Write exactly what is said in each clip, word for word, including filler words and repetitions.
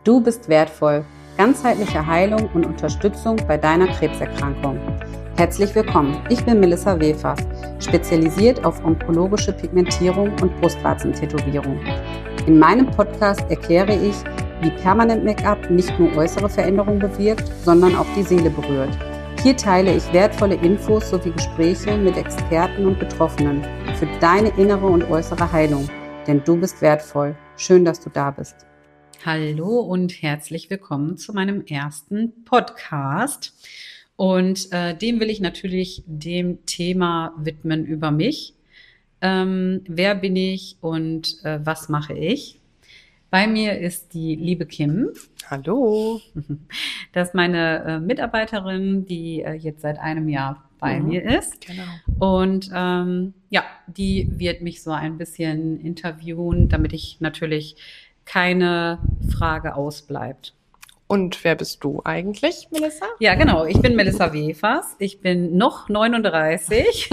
Du bist wertvoll. Ganzheitliche Heilung und Unterstützung bei deiner Krebserkrankung. Herzlich willkommen. Ich bin Melissa Wefers, spezialisiert auf onkologische Pigmentierung und Brustwarzentätowierung. In meinem Podcast erkläre ich, wie Permanent-Make-up nicht nur äußere Veränderungen bewirkt, sondern auch die Seele berührt. Hier teile ich wertvolle Infos sowie Gespräche mit Experten und Betroffenen für deine innere und äußere Heilung. Denn du bist wertvoll. Schön, dass du da bist. Hallo und herzlich willkommen zu meinem ersten Podcast. Und äh, dem will ich natürlich dem Thema widmen über mich. Ähm, wer bin ich und äh, was mache ich? Bei mir ist die liebe Kim. Hallo. Das ist meine äh, Mitarbeiterin, die äh, jetzt seit einem Jahr bei mhm. mir ist. Genau. Und ähm, ja, die wird mich so ein bisschen interviewen, damit ich natürlich keine Frage ausbleibt. Und wer bist du eigentlich, Melissa? Ja, genau. Ich bin Melissa Wefers. Ich bin noch neununddreißig.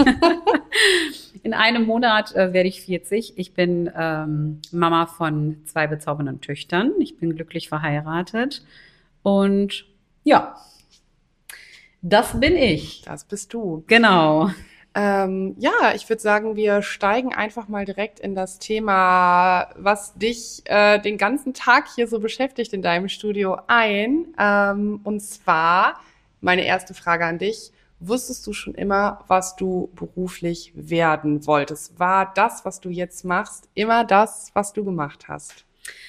In einem Monat äh, werde ich vierzig. Ich bin ähm, Mama von zwei bezaubernden Töchtern. Ich bin glücklich verheiratet. Und ja, das bin ich. Das bist du. Genau. Ähm, ja, ich würde sagen, wir steigen einfach mal direkt in das Thema, was dich äh, den ganzen Tag hier so beschäftigt in deinem Studio ein. Ähm, und zwar meine erste Frage an dich. Wusstest du schon immer, was du beruflich werden wolltest? War das, was du jetzt machst, immer das, was du gemacht hast?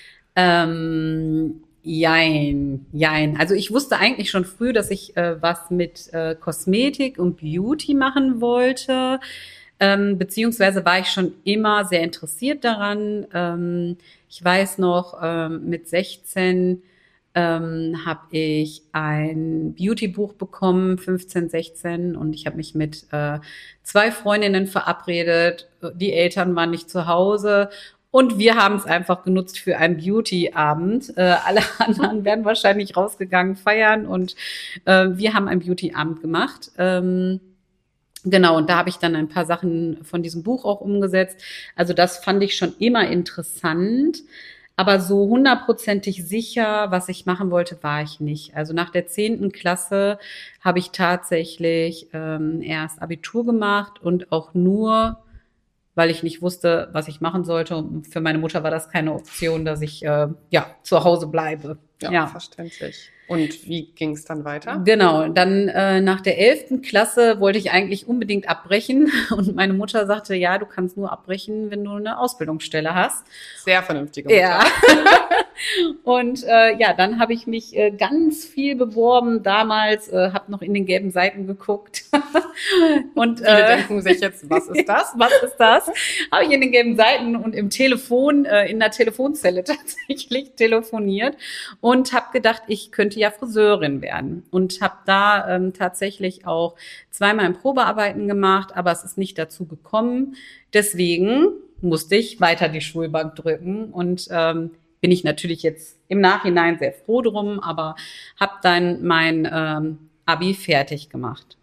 Ähm... Jein, jein. Also ich wusste eigentlich schon früh, dass ich äh, was mit äh, Kosmetik und Beauty machen wollte, ähm, beziehungsweise war ich schon immer sehr interessiert daran. Ähm, ich weiß noch, ähm, mit sechzehn ähm, habe ich ein Beauty-Buch bekommen, fünfzehn, sechzehn, und ich habe mich mit äh, zwei Freundinnen verabredet. Die Eltern waren nicht zu Hause. Und wir haben es einfach genutzt für einen Beauty-Abend. Äh, alle anderen wären wahrscheinlich rausgegangen feiern und äh, wir haben einen Beauty-Abend gemacht. Ähm, genau, und da habe ich dann ein paar Sachen von diesem Buch auch umgesetzt. Also das fand ich schon immer interessant. Aber so hundertprozentig sicher, was ich machen wollte, war ich nicht. Also nach der zehnten Klasse habe ich tatsächlich ähm, erst Abitur gemacht und auch nur, weil ich nicht wusste, was ich machen sollte. Und für meine Mutter war das keine Option, dass ich äh, ja zu Hause bleibe. Ja, ja. Verständlich. Und wie ging es dann weiter? Genau, dann äh, nach der elften Klasse wollte ich eigentlich unbedingt abbrechen. Und meine Mutter sagte, ja, du kannst nur abbrechen, wenn du eine Ausbildungsstelle hast. Sehr vernünftige Mutter. Ja. Und äh, ja, dann habe ich mich äh, ganz viel beworben damals, äh, habe noch in den gelben Seiten geguckt. Und viele äh, denken sich jetzt, was ist das? Was ist das? Habe ich in den gelben Seiten und im Telefon, äh, in der Telefonzelle tatsächlich telefoniert und habe gedacht, ich könnte ja Friseurin werden. Und habe da ähm, tatsächlich auch zweimal ein Probearbeiten gemacht, aber es ist nicht dazu gekommen. Deswegen musste ich weiter die Schulbank drücken und ähm, bin ich natürlich jetzt im Nachhinein sehr froh drum, aber habe dann mein ähm, Abi fertig gemacht.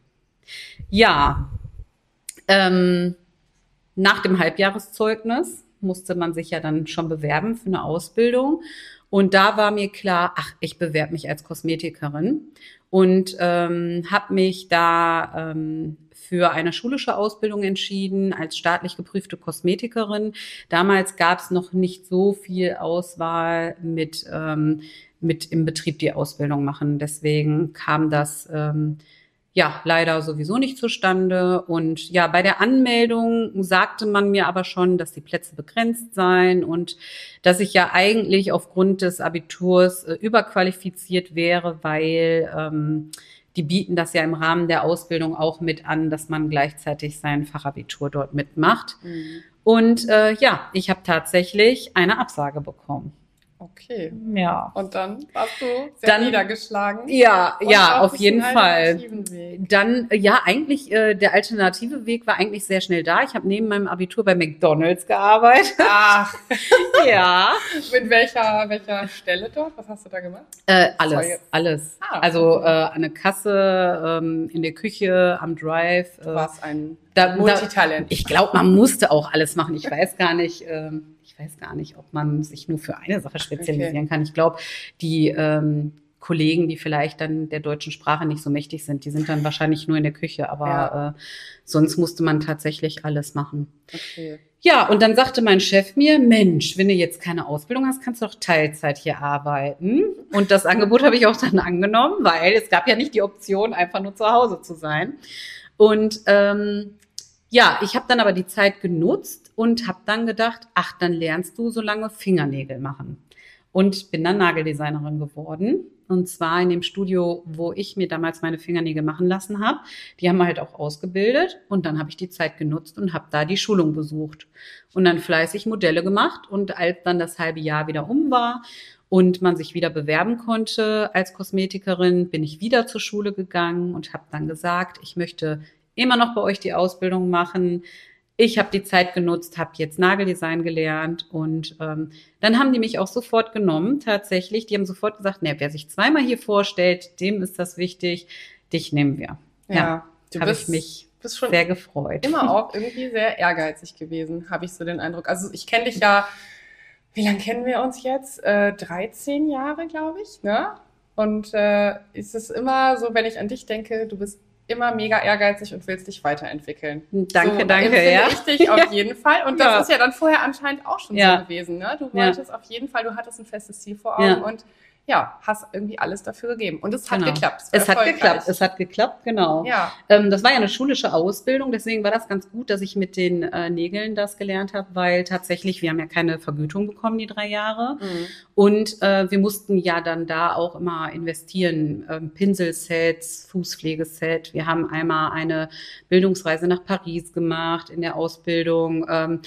Ja, ähm, nach dem Halbjahreszeugnis musste man sich ja dann schon bewerben für eine Ausbildung. Und da war mir klar, ach, ich bewerbe mich als Kosmetikerin und ähm, habe mich da ähm, für eine schulische Ausbildung entschieden als staatlich geprüfte Kosmetikerin. Damals gab es noch nicht so viel Auswahl mit, ähm, mit im Betrieb die Ausbildung machen. Deswegen kam das ähm, ja leider sowieso nicht zustande. Und ja, bei der Anmeldung sagte man mir aber schon, dass die Plätze begrenzt seien und dass ich ja eigentlich aufgrund des Abiturs äh, überqualifiziert wäre, weil ähm, die bieten das ja im Rahmen der Ausbildung auch mit an, dass man gleichzeitig sein Fachabitur dort mitmacht. Mhm. Und äh, ja, ich habe tatsächlich eine Absage bekommen. Okay. Ja. Und dann warst du sehr dann, niedergeschlagen. Ja, und ja, auf jeden Fall. Weg. Dann, ja, eigentlich, äh, der alternative Weg war eigentlich sehr schnell da. Ich habe neben meinem Abitur bei McDonald's gearbeitet. Ach. Ja. Mit welcher, welcher Stelle dort? Was hast du da gemacht? Äh, alles, alles. Ah, also, äh, an der Kasse, ähm, in der Küche, am Drive. Äh, du warst ein da, Multitalent. Da, ich glaube, man musste auch alles machen. Ich weiß gar nicht, ähm, ich weiß gar nicht, ob man sich nur für eine Sache spezialisieren okay. kann. Ich glaube, die ähm, Kollegen, die vielleicht dann der deutschen Sprache nicht so mächtig sind, die sind dann wahrscheinlich nur in der Küche, aber ja. äh, sonst musste man tatsächlich alles machen. Okay. Ja, und dann sagte mein Chef mir, Mensch, wenn du jetzt keine Ausbildung hast, kannst du doch Teilzeit hier arbeiten. Und das Angebot habe ich auch dann angenommen, weil es gab ja nicht die Option, einfach nur zu Hause zu sein. Und ähm, ja, ich habe dann aber die Zeit genutzt und habe dann gedacht, ach, dann lernst du so lange Fingernägel machen. Und bin dann Nageldesignerin geworden. Und zwar in dem Studio, wo ich mir damals meine Fingernägel machen lassen habe. Die haben wir halt auch ausgebildet. Und dann habe ich die Zeit genutzt und habe da die Schulung besucht. Und dann fleißig Modelle gemacht. Und als dann das halbe Jahr wieder um war und man sich wieder bewerben konnte als Kosmetikerin, bin ich wieder zur Schule gegangen und habe dann gesagt, ich möchte immer noch bei euch die Ausbildung machen. Ich habe die Zeit genutzt, habe jetzt Nageldesign gelernt und ähm, dann haben die mich auch sofort genommen, tatsächlich. Die haben sofort gesagt, ne, wer sich zweimal hier vorstellt, dem ist das wichtig, dich nehmen wir. Ja, ja du habe ich mich bist schon sehr gefreut. Immer auch irgendwie sehr ehrgeizig gewesen, habe ich so den Eindruck. Also ich kenne dich ja, wie lange kennen wir uns jetzt? Äh, dreizehn Jahre, glaube ich, ne? Und äh, ist es immer so, wenn ich an dich denke, du bist immer mega ehrgeizig und willst dich weiterentwickeln. Danke, so, danke, ja. Ich dich auf jeden Fall. Und das ja. ist ja dann vorher anscheinend auch schon ja. so gewesen, ne? Du wolltest ja. auf jeden Fall, du hattest ein festes Ziel vor Augen ja. und ja, hast irgendwie alles dafür gegeben. Und es hat genau. geklappt. Es, es hat geklappt, es hat geklappt, genau. Ja. Ähm, das war ja eine schulische Ausbildung, deswegen war das ganz gut, dass ich mit den äh, Nägeln das gelernt habe, weil tatsächlich, wir haben ja keine Vergütung bekommen, die drei Jahre. Mhm. Und äh, wir mussten ja dann da auch immer investieren. Ähm, Pinselsets, Fußpflegeset. Wir haben einmal eine Bildungsreise nach Paris gemacht in der Ausbildung. Ähm,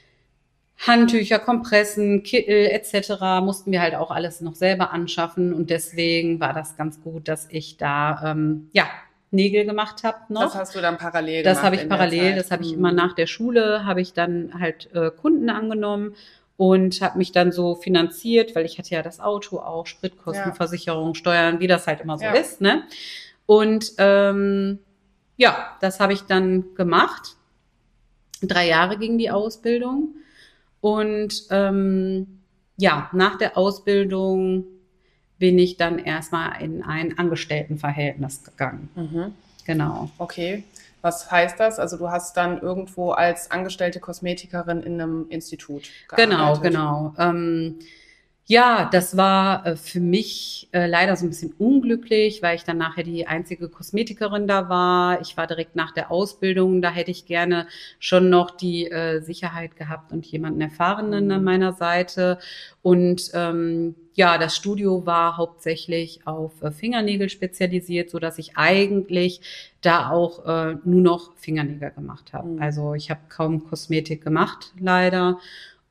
Handtücher, Kompressen, Kittel et cetera mussten wir halt auch alles noch selber anschaffen und deswegen war das ganz gut, dass ich da ähm, ja Nägel gemacht habe noch. Das hast du dann parallel das gemacht? Das habe ich parallel, das habe ich immer nach der Schule, habe ich dann halt äh, Kunden angenommen und habe mich dann so finanziert, weil ich hatte ja das Auto auch, Spritkosten, ja. Versicherung, Steuern, wie das halt immer so ja. ist, ne? Und ähm, ja, das habe ich dann gemacht. Drei Jahre ging die Ausbildung. Und ähm, ja, nach der Ausbildung bin ich dann erstmal in ein Angestelltenverhältnis gegangen. Mhm. Genau. Okay. Was heißt das? Also du hast dann irgendwo als angestellte Kosmetikerin in einem Institut gearbeitet? Genau, genau. Ähm, ja, das war äh, für mich äh, leider so ein bisschen unglücklich, weil ich dann nachher die einzige Kosmetikerin da war. Ich war direkt nach der Ausbildung, da hätte ich gerne schon noch die äh, Sicherheit gehabt und jemanden Erfahrenen mhm. an meiner Seite. Und ähm, ja, das Studio war hauptsächlich auf äh, Fingernägel spezialisiert, so dass ich eigentlich da auch äh, nur noch Fingernägel gemacht habe. Mhm. Also ich habe kaum Kosmetik gemacht, leider.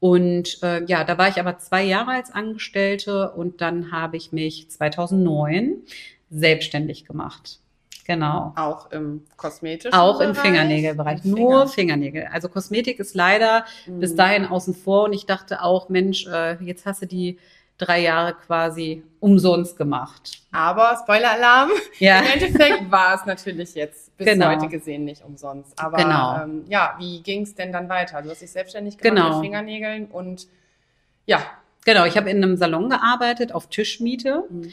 Und äh, ja, da war ich aber zwei Jahre als Angestellte und dann habe ich mich zweitausendneun selbstständig gemacht. Genau. Auch im kosmetischen Auch Bereich? im Fingernägelbereich. Im Nur Finger. Fingernägel. Also Kosmetik ist leider mhm. bis dahin außen vor und ich dachte auch, Mensch, äh, jetzt hast du die drei Jahre quasi umsonst gemacht. Aber, Spoiler-Alarm, ja. im Endeffekt war es natürlich jetzt bis genau. heute gesehen nicht umsonst. Aber genau. ähm, ja, wie ging es denn dann weiter? Du hast dich selbstständig gemacht genau. mit Fingernägeln und ja. Genau, ich habe in einem Salon gearbeitet, auf Tischmiete. Mhm.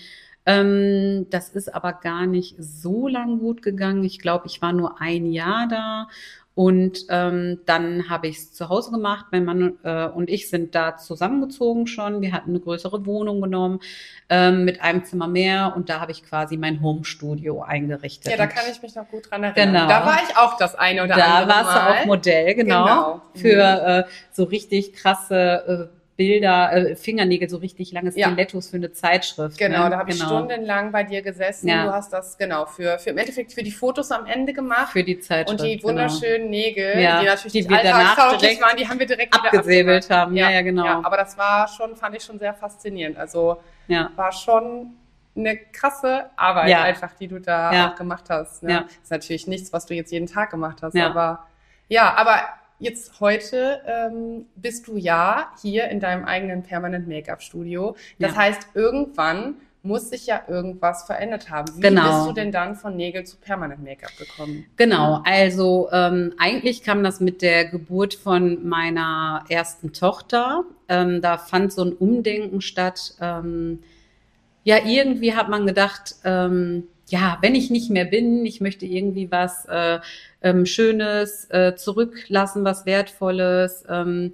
Ähm, das ist aber gar nicht so lang gut gegangen. Ich glaube, ich war nur ein Jahr da. Und ähm, dann habe ich es zu Hause gemacht. Mein Mann äh, und ich sind da zusammengezogen schon. Wir hatten eine größere Wohnung genommen ähm, mit einem Zimmer mehr. Und da habe ich quasi mein Homestudio eingerichtet. Ja, da kann ich mich noch gut dran erinnern. Genau. Da war ich auch das eine oder da andere Mal. Da warst du auch Modell, genau. genau. Für äh, so richtig krasse äh, Bilder, äh, Fingernägel, so richtig lange Stilettos ja. für eine Zeitschrift. Genau, ne? da habe ich genau. stundenlang bei dir gesessen. Ja. Du hast das, genau, für, für im Endeffekt für die Fotos am Ende gemacht. Für die Zeitschrift, und die wunderschönen genau. Nägel, ja. die natürlich die nicht wir danach direkt waren, die haben wir direkt abgesäbelt haben. Ja, ja, genau. Ja, aber das war schon, fand ich schon sehr faszinierend. Also ja. war schon eine krasse Arbeit ja. einfach, die du da ja. auch gemacht hast. Ne? Ja. Ist natürlich nichts, was du jetzt jeden Tag gemacht hast, ja. aber ja, aber jetzt heute ähm, bist du ja hier in deinem eigenen Permanent Make-up Studio. Das ja. heißt, irgendwann muss sich ja irgendwas verändert haben. Wie Genau. bist du denn dann von Nägel zu Permanent Make-up gekommen? Genau, also ähm, eigentlich kam das mit der Geburt von meiner ersten Tochter. Ähm, da fand so ein Umdenken statt. Ähm, ja, irgendwie hat man gedacht, ähm, ja, wenn ich nicht mehr bin, ich möchte irgendwie was äh, ähm, Schönes äh, zurücklassen, was Wertvolles, ähm,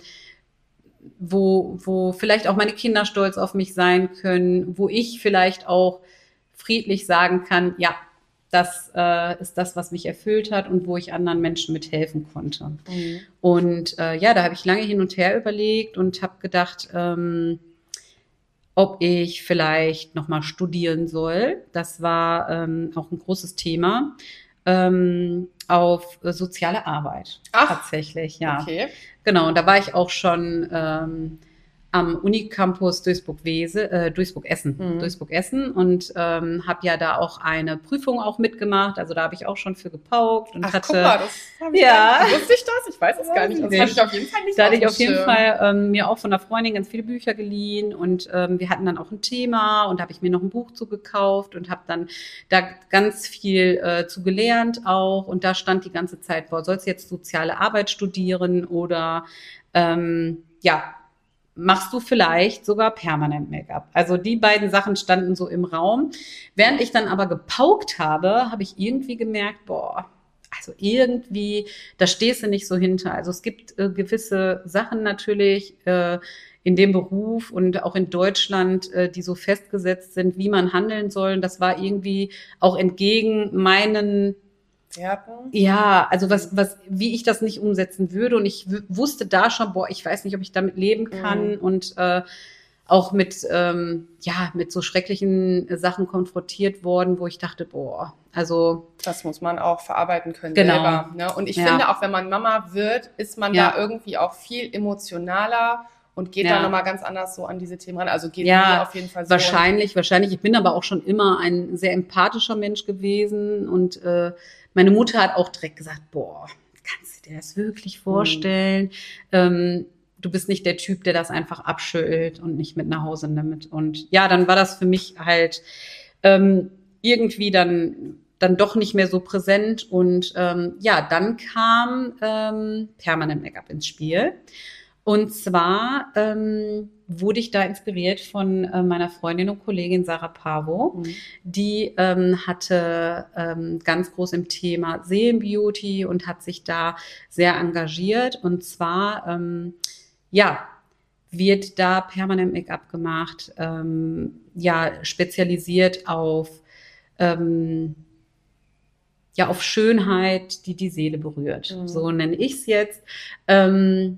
wo, wo vielleicht auch meine Kinder stolz auf mich sein können, wo ich vielleicht auch friedlich sagen kann, ja, das äh, ist das, was mich erfüllt hat und wo ich anderen Menschen mithelfen konnte. Mhm. Und äh, ja, da habe ich lange hin und her überlegt und habe gedacht, ähm, ob ich vielleicht nochmal studieren soll. Das war ähm, auch ein großes Thema. Ähm, auf äh, soziale Arbeit. Ach, tatsächlich, ja. Okay. Genau, und da war ich auch schon ähm, am Unicampus Duisburg-Wese, äh, Duisburg-Essen, mhm. Duisburg-Essen und ähm, habe ja da auch eine Prüfung auch mitgemacht. Also da habe ich auch schon für gepaukt und Ach, hatte. Guck mal, das habe ich ja, gar nicht. Wusste ich das? Ich weiß es gar nicht. Das hatte ich auf jeden Fall nicht. Da hatte ich auf jeden Schirm. Fall ähm, mir auch von einer Freundin ganz viele Bücher geliehen und ähm, wir hatten dann auch ein Thema und da habe ich mir noch ein Buch zugekauft und habe dann da ganz viel äh, zu gelernt auch und da stand die ganze Zeit, boah, sollst du jetzt soziale Arbeit studieren oder ähm, ja, machst du vielleicht sogar Permanent Make-up. Also die beiden Sachen standen so im Raum. Während ich dann aber gepaukt habe, habe ich irgendwie gemerkt, boah, also irgendwie, da stehst du nicht so hinter. Also es gibt äh, gewisse Sachen natürlich äh, in dem Beruf und auch in Deutschland, äh, die so festgesetzt sind, wie man handeln soll. Und das war irgendwie auch entgegen meinen Werten. Ja, also was, was, wie ich das nicht umsetzen würde. Und ich w- wusste da schon, boah, ich weiß nicht, ob ich damit leben kann. Mhm. Und äh, auch mit, ähm, ja, mit so schrecklichen Sachen konfrontiert worden, wo ich dachte, boah, also. Das muss man auch verarbeiten können genau. selber. Ne? Und ich ja. finde, auch wenn man Mama wird, ist man ja. da irgendwie auch viel emotionaler und geht ja. da nochmal ganz anders so an diese Themen ran. Also geht ja, mir auf jeden Fall so. Wahrscheinlich, wahrscheinlich. Ich bin aber auch schon immer ein sehr empathischer Mensch gewesen und äh, meine Mutter hat auch direkt gesagt, boah, kannst du dir das wirklich vorstellen? Mhm. Ähm, du bist nicht der Typ, der das einfach abschüttelt und nicht mit nach Hause nimmt. Und ja, dann war das für mich halt ähm, irgendwie dann dann doch nicht mehr so präsent. Und ähm, ja, dann kam ähm, Permanent Make-up ins Spiel. Und zwar ähm, wurde ich da inspiriert von äh, meiner Freundin und Kollegin Sarah Pavo. Mhm. Die ähm, hatte ähm, ganz groß im Thema Seelenbeauty und hat sich da sehr engagiert. Und zwar, ähm, ja, wird da Permanent Make-up gemacht, ähm, ja, spezialisiert auf, ähm, ja, auf Schönheit, die die Seele berührt. Mhm. So nenne ich es jetzt. Ähm,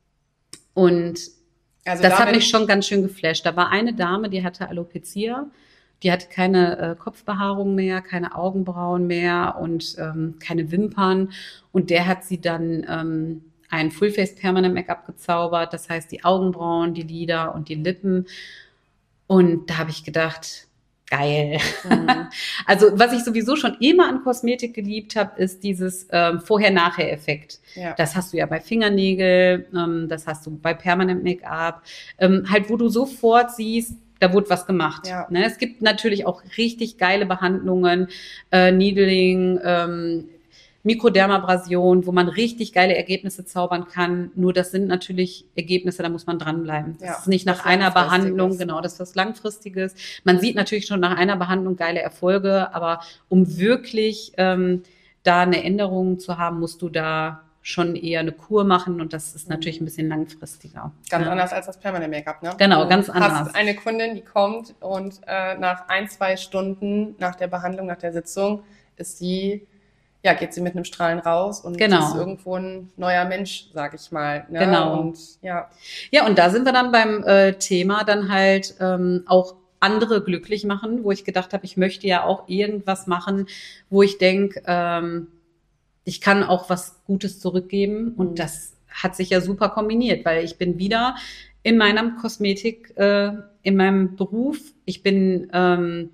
Und also das hat mich schon ganz schön geflasht. Da war eine Dame, die hatte Alopecia, die hatte keine äh, Kopfbehaarung mehr, keine Augenbrauen mehr und ähm, keine Wimpern. Und der hat sie dann ähm, ein Full-Face Permanent Make-up gezaubert. Das heißt, die Augenbrauen, die Lider und die Lippen. Und da habe ich gedacht, geil. Mhm. Also was ich sowieso schon immer an Kosmetik geliebt habe, ist dieses ähm, Vorher-Nachher-Effekt. Ja. Das hast du ja bei Fingernägel, ähm, das hast du bei Permanent Make-up, ähm, halt wo du sofort siehst, da wurde was gemacht. Ja. Ne? Es gibt natürlich auch richtig geile Behandlungen, äh, Needling, ähm, Mikrodermabrasion, wo man richtig geile Ergebnisse zaubern kann. Nur das sind natürlich Ergebnisse, da muss man dranbleiben. Das ja, ist nicht nach einer Behandlung, genau, das ist was Langfristiges. Man sieht natürlich schon nach einer Behandlung geile Erfolge, aber um wirklich ähm, da eine Änderung zu haben, musst du da schon eher eine Kur machen und das ist natürlich ein bisschen langfristiger. Ganz ja. anders als das Permanent Make-up, ne? Genau, ganz du anders. Du hast eine Kundin, die kommt und äh, nach ein, zwei Stunden nach der Behandlung, nach der Sitzung, ist sie ja, geht sie mit einem Strahlen raus und genau. ist irgendwo ein neuer Mensch, sag ich mal. Ne? Genau. Und, ja. ja, und da sind wir dann beim äh, Thema dann halt ähm, auch andere glücklich machen, wo ich gedacht habe, ich möchte ja auch irgendwas machen, wo ich denke, ähm, ich kann auch was Gutes zurückgeben. Und mhm. das hat sich ja super kombiniert, weil ich bin wieder in meinem Kosmetik, äh, in meinem Beruf. Ich bin ähm,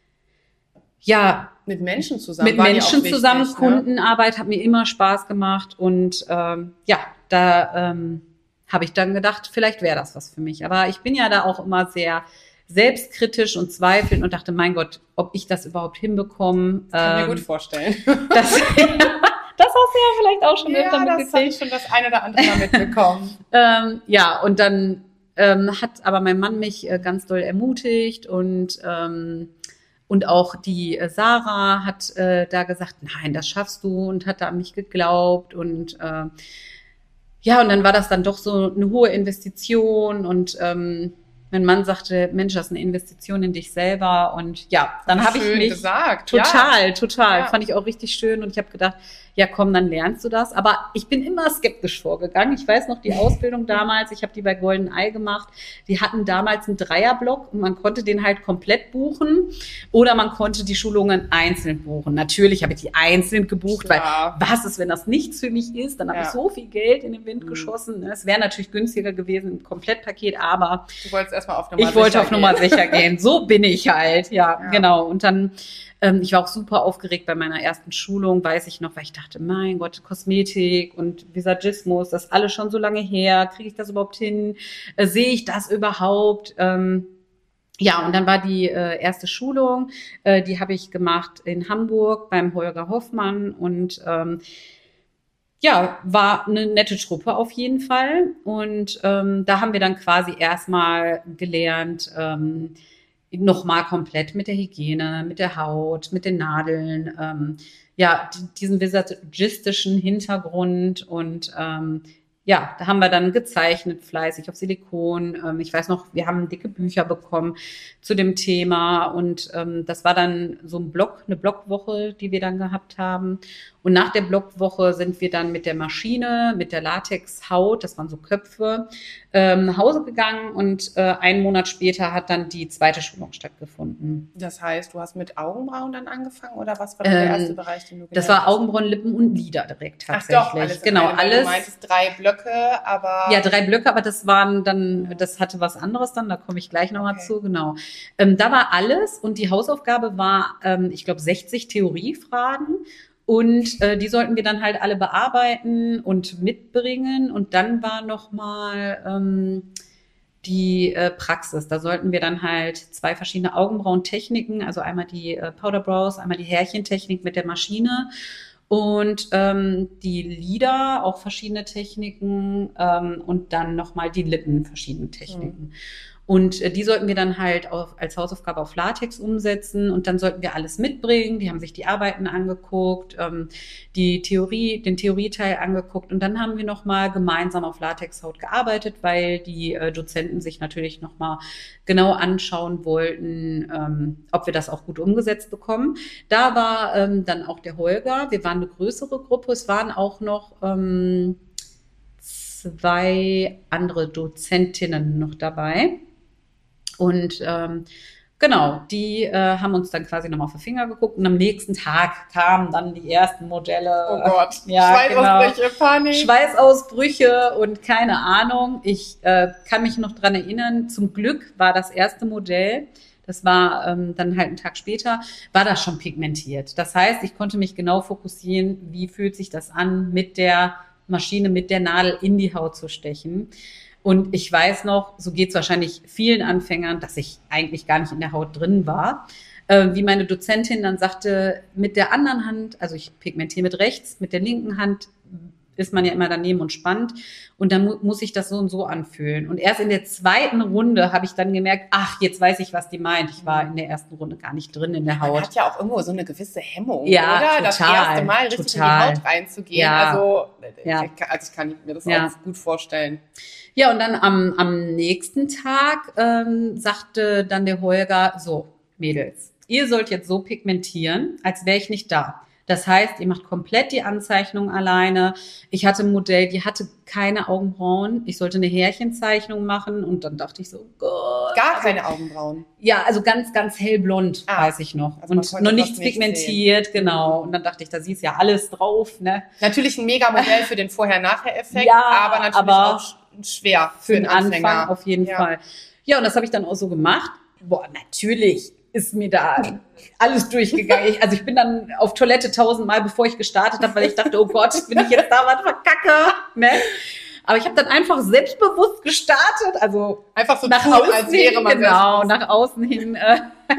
ja mit Menschen zusammen. Mit Menschen zusammen, wichtig, Kundenarbeit, ne? Hat mir immer Spaß gemacht und ähm, ja, da ähm, habe ich dann gedacht, vielleicht wäre das was für mich. Aber ich bin ja da auch immer sehr, selbstkritisch und zweifelnd und dachte, mein Gott, ob ich das überhaupt hinbekomme. Kann ähm, mir gut vorstellen. Das, das hast du ja vielleicht auch schon öfter Ja, das habe mitgekriegt. ich schon das eine oder andere Mal mitbekommen. Ähm, ja, und dann ähm, hat aber mein Mann mich äh, ganz doll ermutigt und ähm, und auch die äh, Sarah hat äh, da gesagt, nein, das schaffst du und hat da an mich geglaubt und äh, ja, und dann war das dann doch so eine hohe Investition und ähm, mein Mann sagte, Mensch, das ist eine Investition in dich selber und ja, dann habe ich Schön mich gesagt. total, Ja. total, Ja. fand ich auch richtig schön und ich habe gedacht, ja komm, dann lernst du das. Aber ich bin immer skeptisch vorgegangen. Ich weiß noch, die Ausbildung damals, ich habe die bei Golden Eye gemacht, die hatten damals einen Dreierblock und man konnte den halt komplett buchen oder man konnte die Schulungen einzeln buchen. Natürlich habe ich die einzeln gebucht, Klar. weil was ist, wenn das nichts für mich ist? Dann habe Ja. ich so viel Geld in den Wind Mhm. geschossen. Es wäre natürlich günstiger gewesen im Komplettpaket, aber Du wolltest erstmal auf Nummer ich wollte sicher auf Nummer gehen. sicher gehen. So bin ich halt. Ja, Ja. genau. Und dann, ähm, ich war auch super aufgeregt bei meiner ersten Schulung, weiß ich noch, weil ich dachte, mein Gott, Kosmetik und Visagismus, das ist alles schon so lange her. Kriege ich das überhaupt hin? Äh, sehe ich das überhaupt? Ähm, ja, und dann war die äh, erste Schulung, äh, die habe ich gemacht in Hamburg beim Holger Hoffmann und ähm, ja, war eine nette Truppe auf jeden Fall. Und ähm, da haben wir dann quasi erstmal gelernt, ähm, nochmal komplett mit der Hygiene, mit der Haut, mit den Nadeln, ähm, ja, d- diesen visagistischen Hintergrund und ähm, ja, da haben wir dann gezeichnet, fleißig auf Silikon. Ähm, ich weiß noch, wir haben dicke Bücher bekommen zu dem Thema und ähm, das war dann so ein Block, eine Blockwoche, die wir dann gehabt haben. Und nach der Blockwoche sind wir dann mit der Maschine, mit der Latexhaut, das waren so Köpfe, ähm, nach Hause gegangen und äh, einen Monat später hat dann die zweite Schulung stattgefunden. Das heißt, du hast mit Augenbrauen dann angefangen oder was war der Ähm, erste Bereich, den du Das gelernt war hast? Augenbrauen, Lippen und Lider direkt Ach tatsächlich. doch, alles in genau, einem, weil alles. Du meintest drei Blöcke, aber... Ja, drei Blöcke, aber das waren dann, Mhm. das hatte was anderes dann, da komme ich gleich nochmal Okay. zu, genau. Ähm, da war alles und die Hausaufgabe war, ähm, ich glaube, sechzig Theoriefragen und äh, die sollten wir dann halt alle bearbeiten und mitbringen und dann war nochmal ähm, die äh, Praxis. Da sollten wir dann halt zwei verschiedene Augenbrauentechniken, also einmal die äh, Powder Brows, einmal die Härchentechnik mit der Maschine und ähm, die Lider, auch verschiedene Techniken ähm, und dann nochmal die Lippen, verschiedene Techniken. Und äh, die sollten wir dann halt auf, als Hausaufgabe auf Latex umsetzen und dann sollten wir alles mitbringen. Die haben sich die Arbeiten angeguckt, ähm, die Theorie, den Theorieteil angeguckt und dann haben wir nochmal gemeinsam auf Latexhaut gearbeitet, weil die äh, Dozenten sich natürlich nochmal genau anschauen wollten, ähm, ob wir das auch gut umgesetzt bekommen. Da war ähm, dann auch der Holger. Wir waren eine größere Gruppe. Es waren auch noch ähm, zwei andere Dozentinnen noch dabei. Und ähm, genau, die äh, haben uns dann quasi nochmal auf die Finger geguckt und am nächsten Tag kamen dann die ersten Modelle. Oh Gott, Ja, Schweißausbrüche, Panik. Schweißausbrüche und keine Ahnung. Ich äh, kann mich noch dran erinnern, zum Glück war das erste Modell, das war ähm, dann halt einen Tag später, war das schon pigmentiert. Das heißt, ich konnte mich genau fokussieren, wie fühlt sich das an, mit der Maschine, mit der Nadel in die Haut zu stechen. Und ich weiß noch, so geht es wahrscheinlich vielen Anfängern, dass ich eigentlich gar nicht in der Haut drin war. Äh, wie meine Dozentin dann sagte, mit der anderen Hand, also ich pigmentiere mit rechts, mit der linken Hand ist man ja immer daneben und spannt. Und dann mu- muss ich das so und so anfühlen. Und erst in der zweiten Runde habe ich dann gemerkt, ach, jetzt weiß ich, was die meint. Ich war in der ersten Runde gar nicht drin in der Man Haut. hat ja auch irgendwo so eine gewisse Hemmung, Ja, oder? Das total, erste Mal richtig total. in die Haut reinzugehen. Ja. Also, Ja. ich, kann- also ich kann mir das Ja. auch gut vorstellen. Ja, und dann am, am nächsten Tag ähm, sagte dann der Holger, so, Mädels, ihr sollt jetzt so pigmentieren, als wäre ich nicht da. Das heißt, ihr macht komplett die Anzeichnung alleine. Ich hatte ein Modell, die hatte keine Augenbrauen. Ich sollte eine Härchenzeichnung machen und dann dachte ich so, Gott. Gar also, keine Augenbrauen. Ja, also ganz, ganz hellblond, Ah, weiß ich noch. also man und konnte noch fast nichts nichts pigmentiert, genau. Und dann dachte ich, da siehst ja alles drauf, ne? Natürlich ein Megamodell für den Vorher-Nachher-Effekt, Ja, aber natürlich aber auch sch- schwer Für für den einen Anfänger. Anfang auf jeden Ja. Fall. Ja, und das habe ich dann auch so gemacht. Boah, natürlich ist mir da alles durchgegangen. Ich, also ich bin dann auf Toilette tausendmal, bevor ich gestartet habe, weil ich dachte, oh Gott, bin ich jetzt da was verkacke, ne? Aber ich habe dann einfach selbstbewusst gestartet, also einfach so nach tun, außen als wäre hin, man genau, selbstbewusst. nach außen hin äh,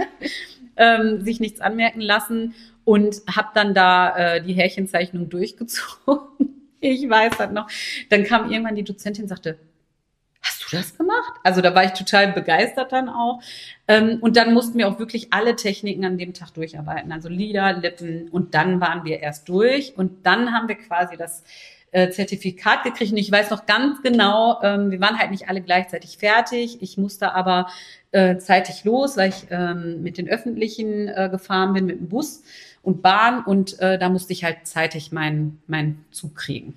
ähm, sich nichts anmerken lassen und habe dann da äh, die Härchenzeichnung durchgezogen. Ich weiß das noch. Dann kam irgendwann die Dozentin und sagte, hast du das gemacht? Also da war ich total begeistert dann auch. Ähm, und dann mussten wir auch wirklich alle Techniken an dem Tag durcharbeiten. Also Lider, Lippen und dann waren wir erst durch. Und dann haben wir quasi das äh, Zertifikat gekriegt. Und ich weiß noch ganz genau, ähm, wir waren halt nicht alle gleichzeitig fertig. Ich musste aber äh, zeitig los, weil ich ähm, mit den Öffentlichen äh, gefahren bin, mit dem Bus und Bahn. Und äh, da musste ich halt zeitig meinen meinen Zug kriegen.